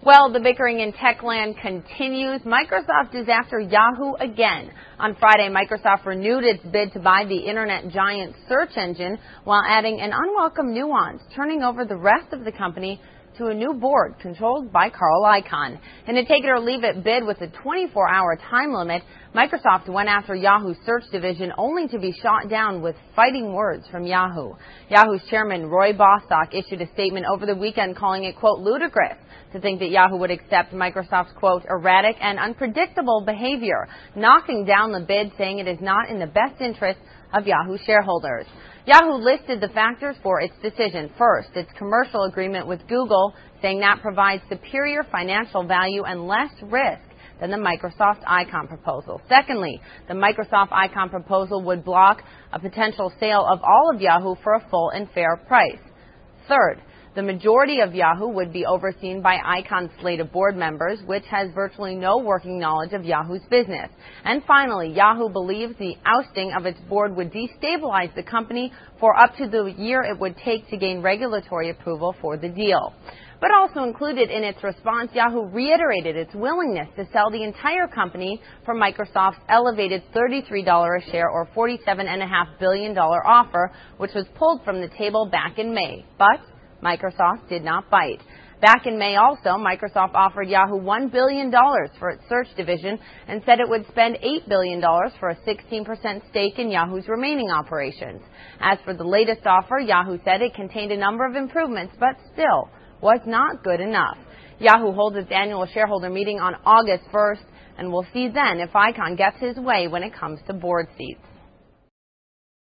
Well, the bickering in Techland continues. Microsoft is after Yahoo again. On Friday, Microsoft renewed its bid to buy the internet giant search engine while adding an unwelcome nuance, turning over the rest of the company to a new board controlled by Carl Icahn. In a take-it-or-leave-it bid with a 24-hour time limit, Microsoft went after Yahoo's search division only to be shot down with fighting words from Yahoo. Yahoo's chairman, Roy Bostock, issued a statement over the weekend calling it, quote, ludicrous to think that Yahoo would accept Microsoft's, quote, erratic and unpredictable behavior, knocking down the bid, saying it is not in the best interest of Yahoo shareholders. Yahoo listed the factors for its decision. First, its commercial agreement with Google, saying that provides superior financial value and less risk than the Microsoft Icahn proposal. Secondly, the Microsoft Icahn proposal would block a potential sale of all of Yahoo for a full and fair price. Third, the majority of Yahoo would be overseen by Icahn's slate of board members, which has virtually no working knowledge of Yahoo's business. And finally, Yahoo believes the ousting of its board would destabilize the company for up to the year it would take to gain regulatory approval for the deal. But also included in its response, Yahoo reiterated its willingness to sell the entire company for Microsoft's elevated $33 a share or $47.5 billion offer, which was pulled from the table back in May. But Microsoft did not bite. Back in May also, Microsoft offered Yahoo $1 billion for its search division and said it would spend $8 billion for a 16% stake in Yahoo's remaining operations. As for the latest offer, Yahoo said it contained a number of improvements, but still was not good enough. Yahoo holds its annual shareholder meeting on August 1st, and we'll see then if Icahn gets his way when it comes to board seats.